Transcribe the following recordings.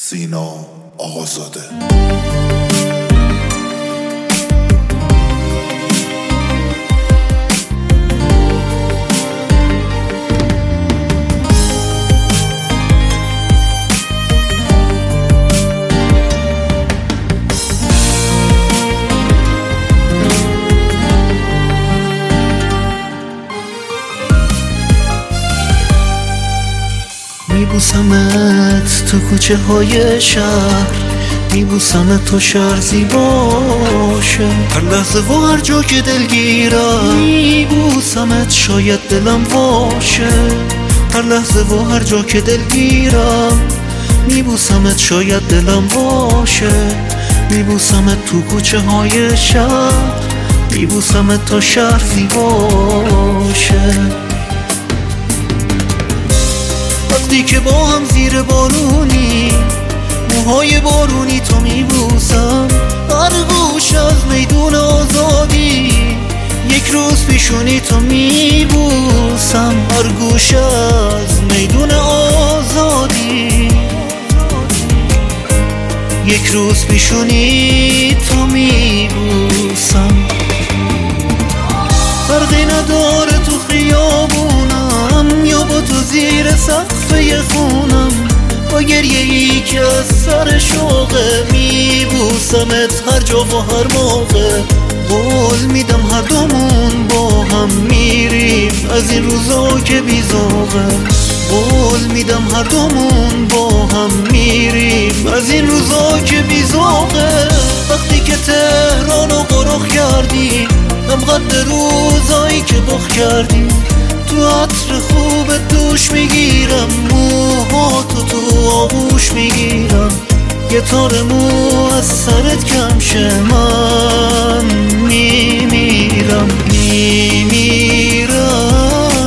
سینا آقازاده. میبوسمت تو کوچه های شهر، میبوسمت تو شهر زیباشه، هر لحظه و هر جا که دلگیرم میبوسمت شاید دلم واشه، هر لحظه و هر جا که دلگیرم میبوسمت شاید دلم واشه، میبوسمت تو کوچه های شهر، میبوسمت تا شهر زیباشه. وقتی که با هم زیر بارونی، موهای بارونی تو میبوسم، هر گوش از میدون آزادی یک روز پیشونی تو میبوسم، هر گوش از میدون آزادی یک روز پیشونی تو میبوسم. فرقی نداره تو خیابونم یا با تو زیر سقف خونم، با گریه ای که از سر شوقه میبوسمت هر جا و هر موقع. قول میدم هر دومون با هم میریم از این روزا که بیزاغه، قول میدم هر دومون با هم میریم از این روزا که بیزاغه. وقتی که تهرانو غرق کردیم، هم قد روزایی که بخ کردیم، تو عطر خوب دوش میگیرم، موهاتو تو آغوش میگیرم، یه تار مو از سرت کم شه من میمیرم میمیرم.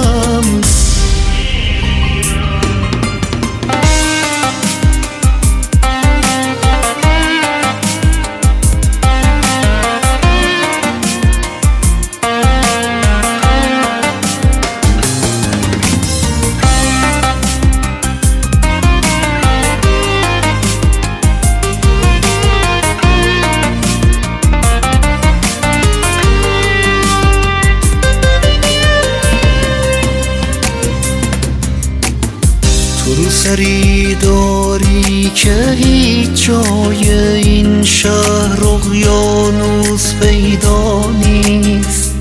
تو رو سری داری که هیچ جای این شهر اقیانوس پیدا نیست،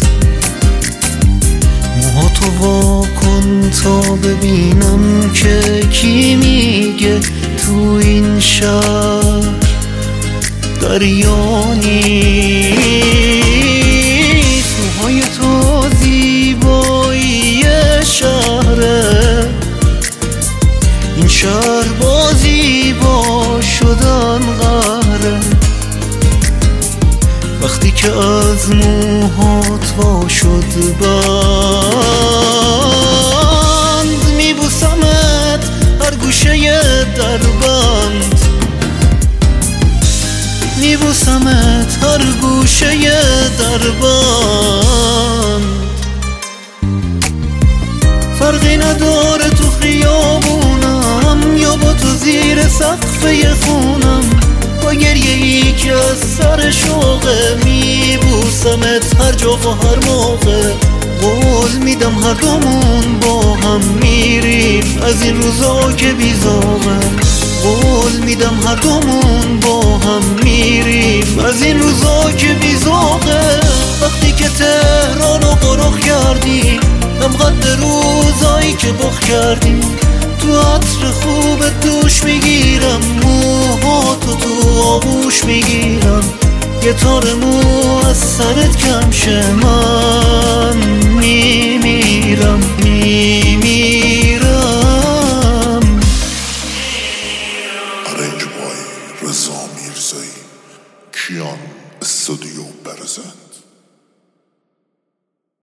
موهاتو وا کن تا ببینم که کی میگه تو این شهر دریا نیست. موهای تو زیبایی شهره، این شهر با زیبا شدن قهره، وقتی که از موهات وا شد بند، میبوسمت هر گوشه دربند، میبوسمت هر گوشه دربند. فرقی نداره تو خیابونم یا با تو زیر سقف خونم، با گریه ای که از سر شوقه میبوسمت هر جا و هر موقع. قول میدم هر دومون با هم میریم از این روزا که بیزاغه، قول میدم هر دومون با هم میریم از این روزا که بیزاغه. وقتی که تهرانو غرق کردیم، هم قد روزایی که بخ کردیم، تو عطر خوب دوش میگیرم، موهاتو تو آغوش میگیرم، یه تار مو از سرت کم شه من میمیرم میمیرم. ارنج بای رضا میرزایی، کیان استودیو برزن.